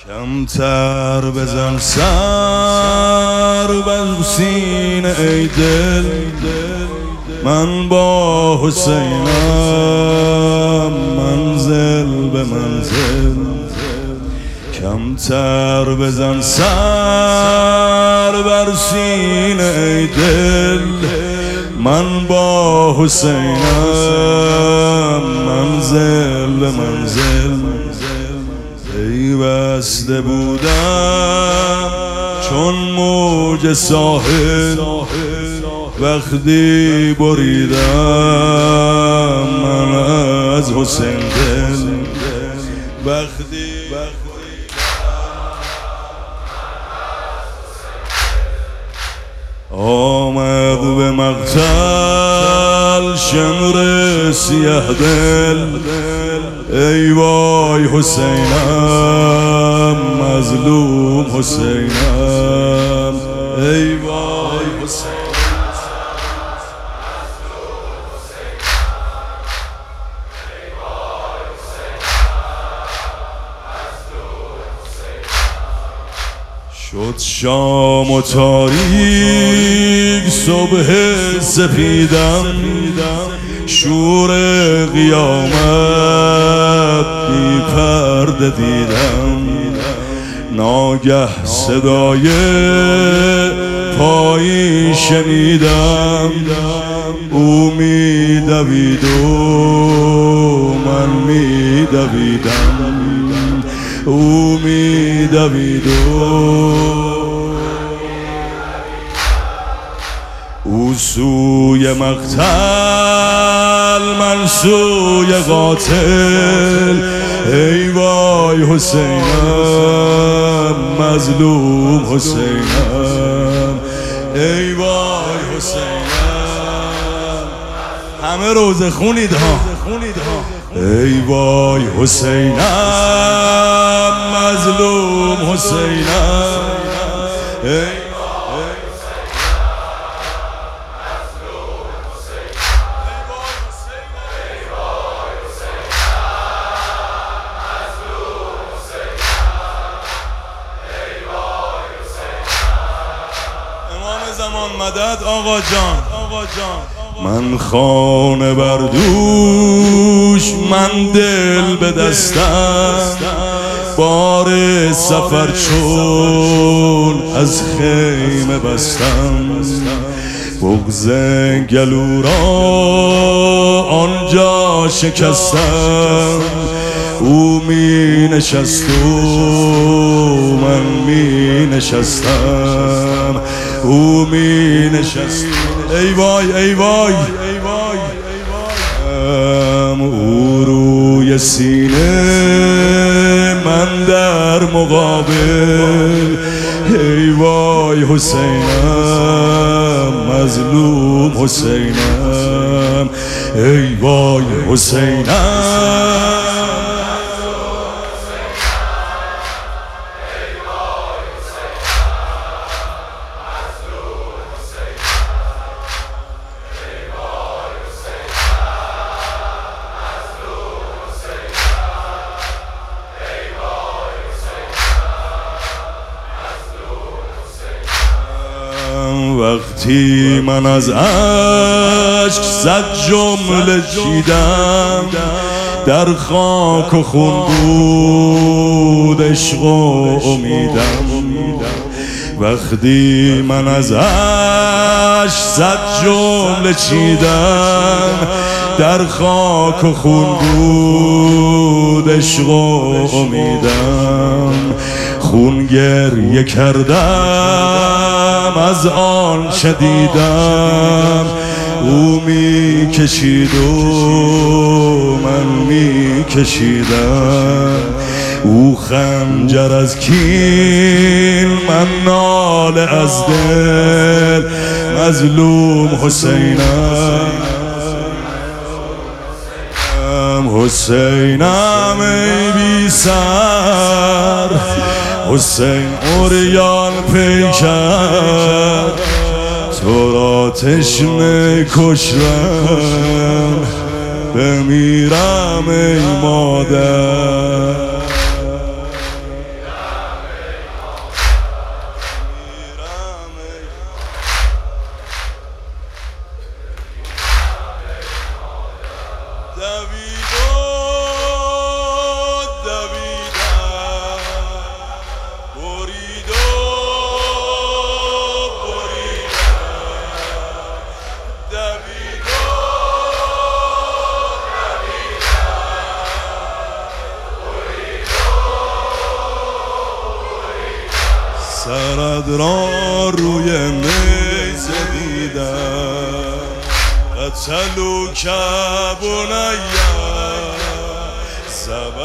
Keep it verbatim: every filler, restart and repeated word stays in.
کمتر بزن سر بر سینه ای دل، من با حسینم منزل به منزل. کمتر بزن سر بر سینه ای دل، من با حسینم منزل به منزل. پیوسته بودم چون موج ساحل، وقتی بریدم من از حسین دل. وقتی آمد به مقتل شمر سیه دل، ای وای حسینم مظلوم حسینم، ای وای حسینم. شد شام و تاریک صبح سپیدم، شور قیامت بی پرده دیدم. ناگه صدای پایی شنیدم، او می دوید و من می دویدم، او می دوید و او سوی مقتل من سوی قاتل. ای وای حسینم مظلوم حسینم، ای وای حسینم. همه روزه خونید ها. ای وای حسینم مظلوم حسینم، ای زمان مدد آقا جان. من خانه بر دوش، من دل به دستم، بار سفر چون از خیمه بستم. بغض گلو را آنجا شکستم، او می نشست و من می نشستم، او می نشست. ای وای ای وای او روی سینه من در مقابل. ای وای حسینم مظلوم حسینم، ای وای حسینم. وقتی من از عشق صد جمله چیدم، در خاک و خون بود عشق و امیدم. وقتی من از عشق صد جمله چیدم، در خاک و خون بود عشق و امیدم. خون گریه کردم از آن شدیدم، او می کشید و من می کشیدم. او خنجر از کین، من ناله از دل، مظلوم حسینم حسینم ای بی سر، حسین عریان پیکر. تو را تشنه کشتم بمیرم ای مادر. قدران روی میز دیدم قتلوا كبنيا